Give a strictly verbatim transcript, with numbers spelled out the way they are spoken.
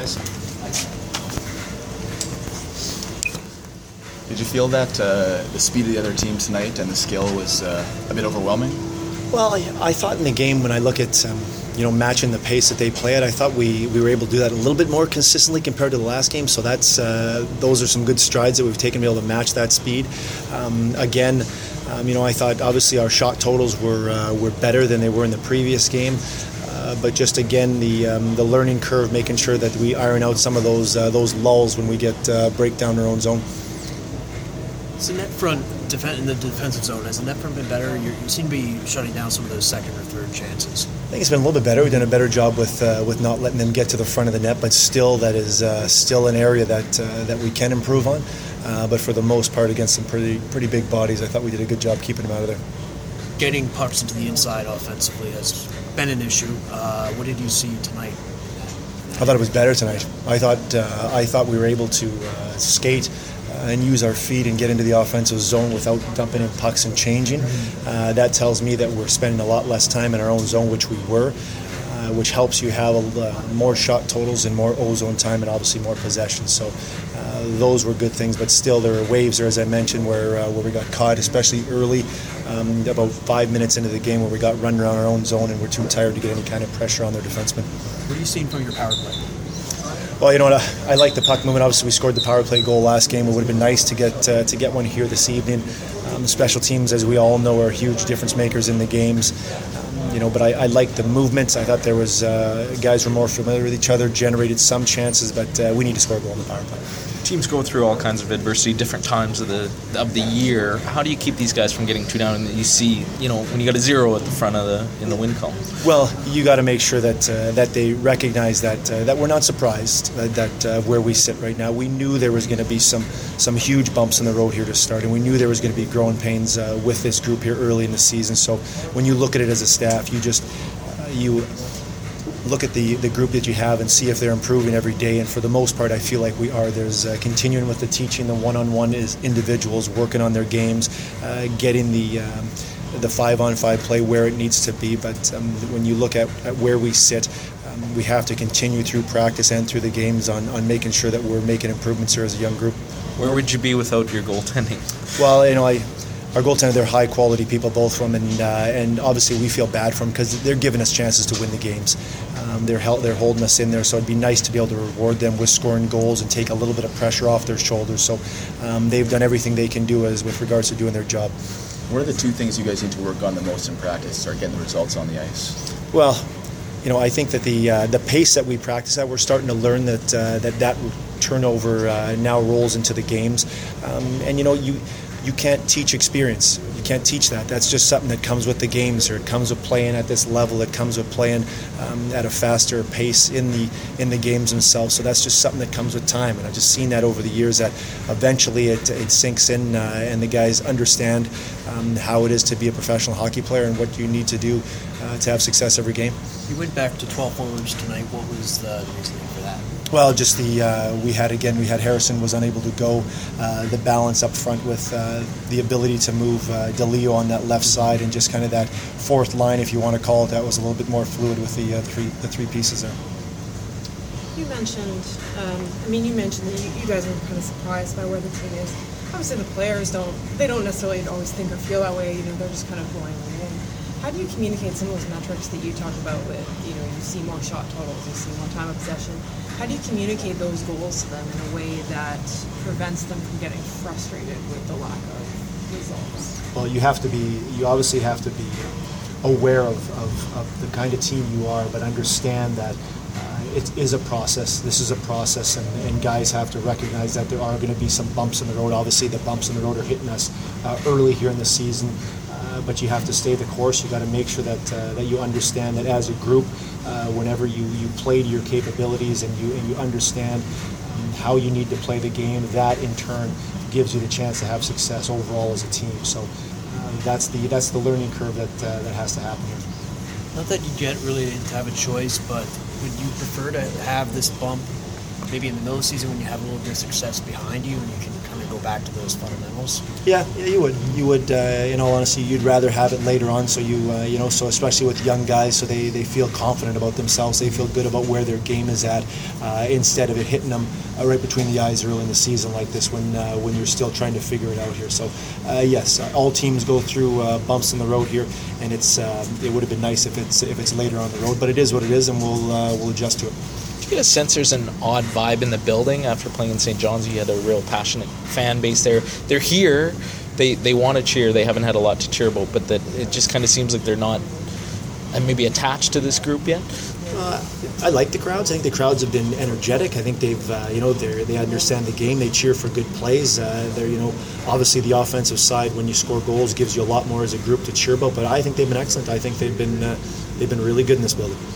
guys. Did you feel that uh, the speed of the other team tonight and the skill was uh, a bit overwhelming? Well, I, I thought in the game when I look at um, you know matching the pace that they play at, I thought we, we were able to do that a little bit more consistently compared to the last game. So that's uh, those are some good strides that we've taken to be able to match that speed. Um, again, um, you know I thought obviously our shot totals were uh, were better than they were in the previous game. Uh, but just again the um, the learning curve, making sure that we iron out some of those uh, those lulls when we get uh, break down our own zone. So net front defen- in the defensive zone, has the net front been better? You're, you seem to be shutting down some of those second or third chances. I think it's been a little bit better. We've done a better job with uh, with not letting them get to the front of the net, but still that is uh, still an area that uh, that we can improve on. Uh, but for the most part, against some pretty pretty big bodies, I thought we did a good job keeping them out of there. Getting pucks into the inside offensively has been an issue. Uh, what did you see tonight? I thought it was better tonight. I thought uh, I thought we were able to uh, skate and use our feet and get into the offensive zone without dumping in pucks and changing. Uh, that tells me that we're spending a lot less time in our own zone, which we were, uh, which helps you have a, uh, more shot totals and more O-zone time and obviously more possession. So uh, those were good things, but still there were waves there, as I mentioned, where uh, where we got caught, especially early, um, about five minutes into the game where we got run around our own zone and we're too tired to get any kind of pressure on their defensemen. What are you seeing from your power play? Well, you know what? I, I like the puck movement. Obviously, we scored the power play goal last game. It would have been nice to get uh, to get one here this evening. Um, the special teams, as we all know, are huge difference makers in the games. Um, you know, but I, I like the movements. I thought there was uh, guys were more familiar with each other, generated some chances, but uh, we need to score a goal in the power play. Teams go through all kinds of adversity, different times of the of the year. How do you keep these guys from getting too down? And you see, you know, when you got a zero at the front of the in the win column. Well, you got to make sure that uh, that they recognize that uh, that we're not surprised that, that uh, where we sit right now. We knew there was going to be some some huge bumps in the road here to start, and we knew there was going to be growing pains uh, with this group here early in the season. So when you look at it as a staff, you just uh, you. look at the, the group that you have and see if they're improving every day, and for the most part I feel like we are. There's uh, continuing with the teaching, the one-on-one is individuals working on their games, uh, getting the um, the five-on-five play where it needs to be, but um, when you look at, at where we sit, um, we have to continue through practice and through the games on, on making sure that we're making improvements here as a young group. Where would you be without your goaltending? Well, you know, I Our goaltender, they're high-quality people, both of them, and uh, and obviously we feel bad for them because they're giving us chances to win the games. Um, they're held, they're holding us in there, so it'd be nice to be able to reward them with scoring goals and take a little bit of pressure off their shoulders. So um, they've done everything they can do as with regards to doing their job. What are the two things you guys need to work on the most in practice to start getting the results on the ice? Well, you know, I think that the uh, the pace that we practice at, we're starting to learn that uh, that that turnover uh, now rolls into the games, um, and you know you. You can't teach experience. You can't teach that. That's just something that comes with the games, or it comes with playing at this level. It comes with playing um, at a faster pace in the in the games themselves. So that's just something that comes with time. And I've just seen that over the years that eventually it, it sinks in, uh, and the guys understand um, how it is to be a professional hockey player and what you need to do uh, to have success every game. You went back to twelve forwards tonight. What was the reasoning for that? Well, just the uh, we had again we had Harrison was unable to go. Uh, the balance up front with uh, the ability to move uh, DeLeo on that left side, and just kind of that fourth line, if you want to call it that, was a little bit more fluid with the uh, three the three pieces there. You mentioned, um, I mean, you mentioned that you, you guys were kind of surprised by where the team is. Obviously, the players don't they don't necessarily always think or feel that way. You know, they're just kind of going along. How do you communicate some of those metrics that you talked about with, you know, you see more shot totals, you see more time of possession? How do you communicate those goals to them in a way that prevents them from getting frustrated with the lack of results? Well, you have to be, you obviously have to be aware of, of, of the kind of team you are, but understand that uh, it is a process. This is a process, and, and guys have to recognize that there are going to be some bumps in the road. Obviously, the bumps in the road are hitting us uh, early here in the season. Uh, but you have to stay the course. You got to make sure that uh, that you understand that as a group, uh, whenever you, you play to your capabilities and you and you understand um, how you need to play the game, that in turn gives you the chance to have success overall as a team. So uh, that's the that's the learning curve that uh, that has to happen here. Not that you get really to have a choice, but would you prefer to have this bump maybe in the middle of the season when you have a little bit of success behind you and you can kind of go back to those fundamentals? Yeah, yeah, you would. You would, uh, in all honesty, you'd rather have it later on. So you, uh, you know, so especially with young guys, so they, they feel confident about themselves. They feel good about where their game is at, uh, instead of it hitting them uh, right between the eyes early in the season like this, when uh, when you're still trying to figure it out here. So, uh, yes, all teams go through uh, bumps in the road here, and it's uh, it would have been nice if it's if it's later on the road, but it is what it is, and we'll uh, we'll adjust to it. Do you get a sense there's an odd vibe in the building after playing in Saint John's? You had a real passionate fan base there. They're here. They they want to cheer. They haven't had a lot to cheer about, but that it just kind of seems like they're not uh, maybe attached to this group yet. Uh, I like the crowds. I think the crowds have been energetic. I think they've, uh, you know, they they understand the game. They cheer for good plays. Uh, they're, you know, obviously the offensive side, when you score goals, gives you a lot more as a group to cheer about. But I think they've been excellent. I think they've been uh, they've been really good in this building.